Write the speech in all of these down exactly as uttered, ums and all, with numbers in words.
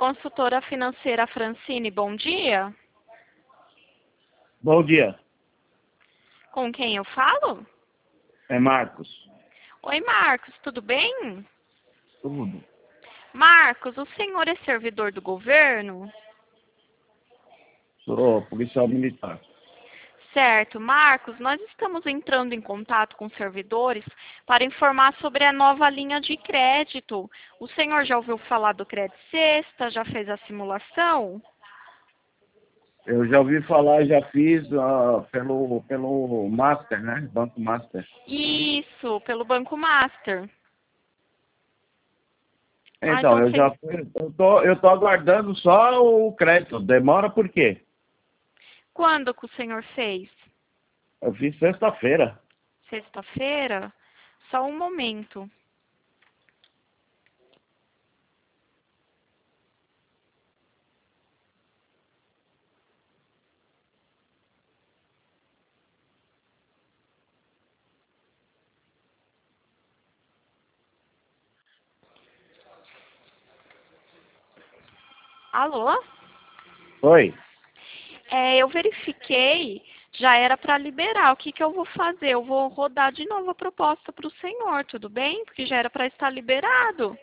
Consultora financeira Francine, bom dia. Bom dia, Com quem eu falo? é Marcos. Oi, Marcos, tudo bem? Tudo. Marcos, o senhor é servidor do governo? Sou policial militar. Certo. Marcos, nós estamos entrando em contato com servidores para informar sobre a nova linha de crédito. O senhor já ouviu falar do Crédito Sexta? Já fez a simulação? Eu já ouvi falar, já fiz ah, pelo, pelo Master, né? Banco Master. Isso, pelo Banco Master. Ah, Então, então eu você... já fui, eu tô, eu tô aguardando só o crédito. Demora por quê? Quando que o senhor fez? Eu fiz sexta-feira. Sexta-feira? Só um momento. Alô? Oi. É, eu verifiquei, já era para liberar. O que, que eu vou fazer? Eu vou rodar de novo a proposta para o senhor, tudo bem? Porque já era para estar liberado.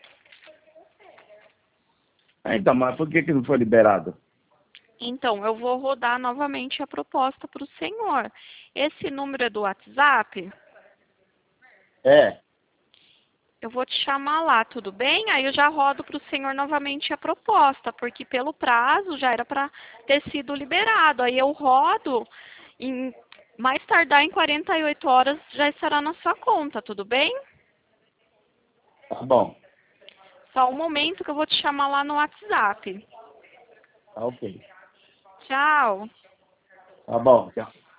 Então, mas por que que não foi liberado? Então, eu vou rodar novamente a proposta para o senhor. Esse número é do WhatsApp? É. Eu vou te chamar lá, tudo bem? Aí eu já rodo para o senhor novamente a proposta, porque pelo prazo já era para ter sido liberado. Aí eu rodo, em mais tardar em quarenta e oito horas já estará na sua conta, tudo bem? Tá bom. Só um momento que eu vou te chamar lá no WhatsApp. Tá ok. Tchau. Tá bom, tchau.